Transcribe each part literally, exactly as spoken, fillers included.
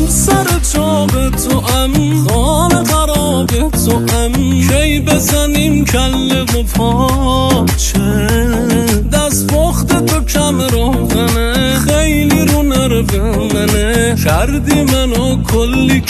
سر چاق تو ام خانه خراب تو ام کی بزنیم کله و پاچه دست پخت تو کم روغنه خیلی رو نرو منه کردی منو کلی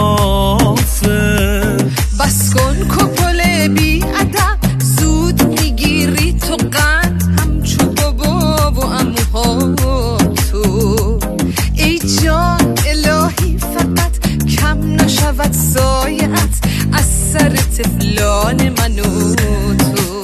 کلافه بس کن کپل بی ادب زود میگیری تو قد همچو بابا و اموها تو ای جان الهی فقط کم نشود سایت از سر طفلان من و تو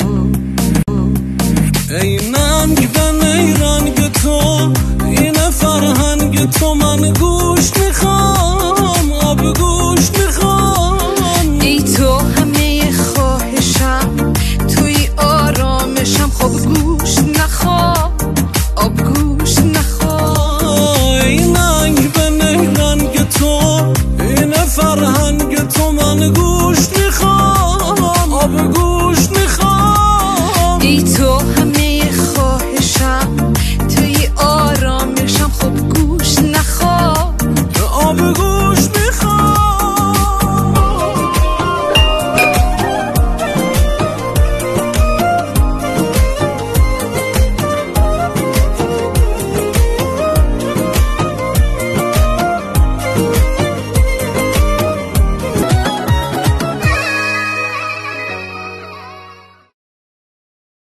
ای ننگ و نیرنگ تو این فرهنگ تو من گوش میخوام آب گوش میخوام ای تو همه خواهشم توی آرامشم خب گوش نخواه آب گوش نخواه ای ننگ و نیرنگ تو این فرهنگ تو من گوش میخوام